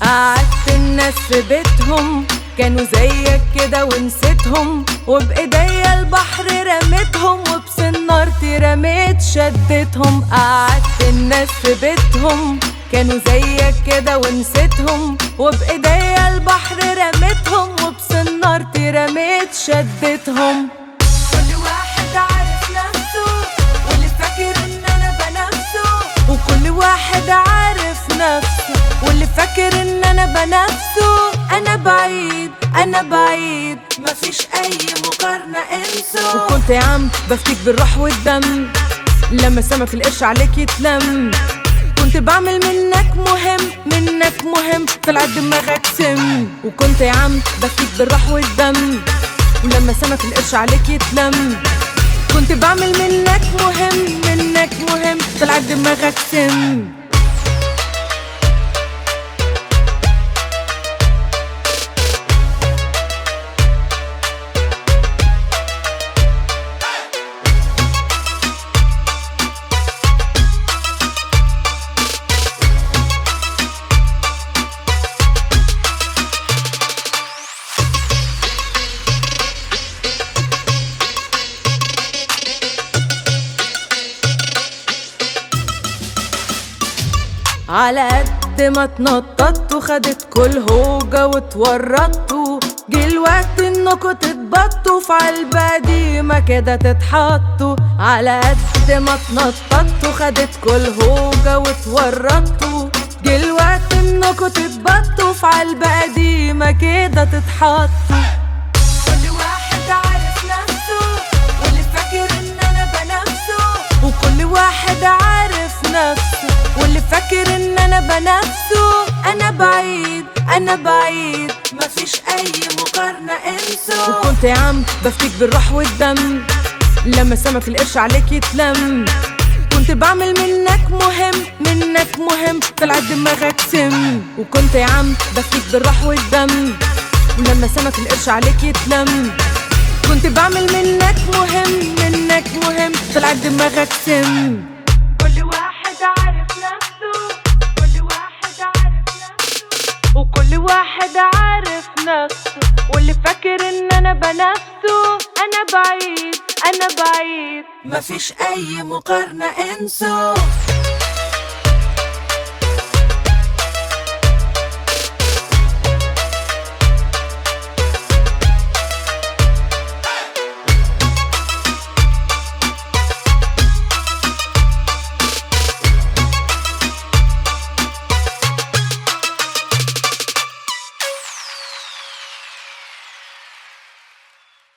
قعدت الناس في بيتهم كانوا زيك كده ونسيتهم، وبإيديا البحر رميتهم، وبسنارتي رميت شدتهم. قعدت الناس في بيتهم كانوا زيك كده ونسيتهم، وبإيديا البحر رميتهم، وبسنارتي رميت شدتهم. كل واحد عارف نفسه واللي فاكر ان انا بنفسه، وكل واحد عارف نفسه واللي فاكر ان انا بنفسه. انا بعيد انا بعيد مفيش اي مقارنة انسوا. وكنت يا عم بفتيك بالروح والدم لما سمك القرش عليك يتلم. كنت بعمل منك مهم طلعت دماغك سم. وكنت يا عم بفتيك بالروح والدم ولما سمك القرش عليك يتلم. كنت بعمل منك مهم طلعت دماغك سم. على قد ما اتنططت وخدت كل هوجة واتورطتوا، جه الوقت انكوا تتبطوا في علبة قديمة كده تتحطوا. على قد ما اتنططت وخدت كل هوجة واتورطتوا، جه الوقت انكوا تتبطوا في علبة قديمة كده تتحطوا. كل واحد عارف نفسه واللي فاكر ان انا بنفسه، وكل واحد عارف نفسه واللي فاكر ان انا بنفسه. انا بعيد انا بعيد مفيش اي مقارنة انسوا. وكنت يا عم بفتيك بالروح والدم لما سمك القرش عليك يتلم. كنت بعمل منك مهم طلعت دماغك سم. وكنت يا عم بفتيك بالروح والدم ولما سمك القرش عليك يتلم. كنت بعمل منك مهم طلعت دماغك سم. كل واحد عارف نفسه كل واحد عارف نفسه، وكل واحد عارف نفسه واللي فاكر ان انا بنفسه. انا بعيد انا بعيد مفيش اي مقارنة انسوا.